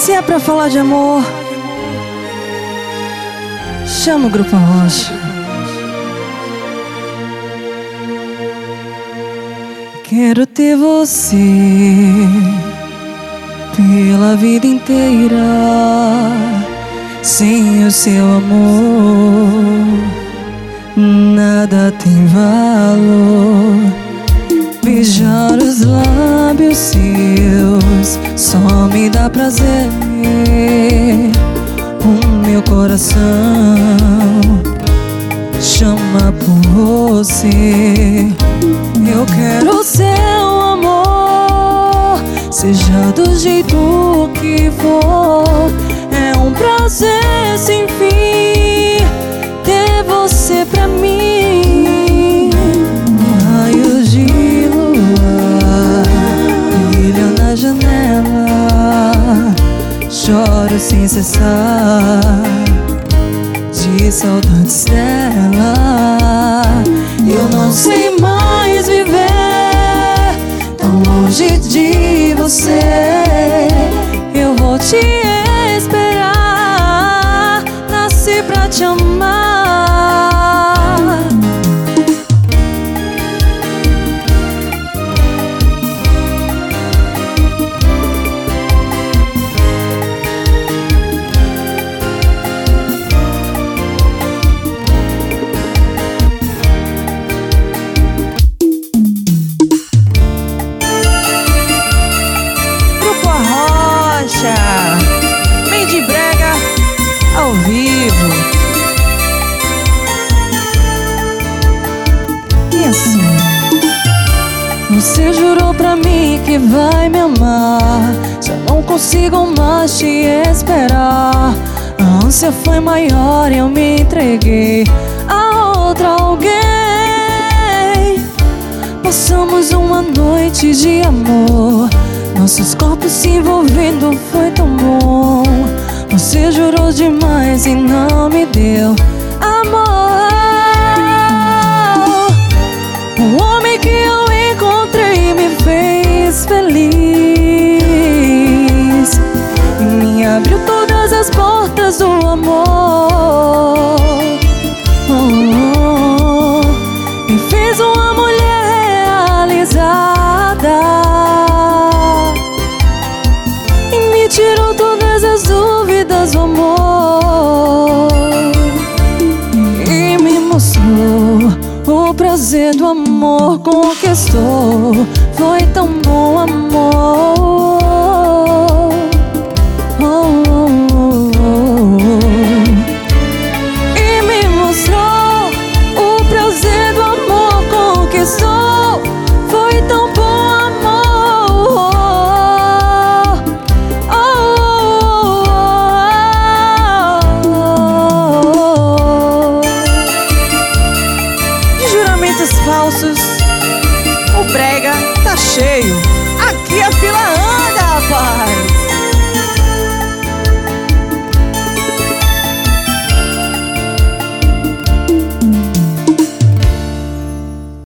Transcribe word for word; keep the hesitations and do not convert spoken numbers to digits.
Se é pra falar de amor, chama o Grupo Arrocha. Quero ter você pela vida inteira. Sem o seu amor, nada tem valor. Beijar os lábios seus só me dá prazer. O meu coração chama por você. Eu quero o seu amor, seja do jeito que for. É um prazer sem fim ter você pra mim. Raios de lua brilham na janela, choro sem cessar de saudades dela. Eu não sei mais viver tão longe de você. Eu vou te esperar, nasci pra te amar. Mandy Brega ao vivo. E assim, você jurou pra mim que vai me amar. Já não consigo mais te esperar. A ânsia foi maior e eu me entreguei a outra alguém. Passamos uma noite de amor, nossos corpos se envolvendo, foi tão bom. Você jurou demais e não me deu amor. O homem que eu encontrei me fez feliz e me abriu todas as portas do amor. Oh, oh, oh. Me fez uma mulher realizada, tirou todas as dúvidas do amor e me mostrou o prazer do amor. Conquistou, foi tão bom amor. Oh, oh, oh, oh. E me mostrou o prazer do amor. Conquistou, foi tão bom amor. Falsos, o brega tá cheio, aqui a fila anda.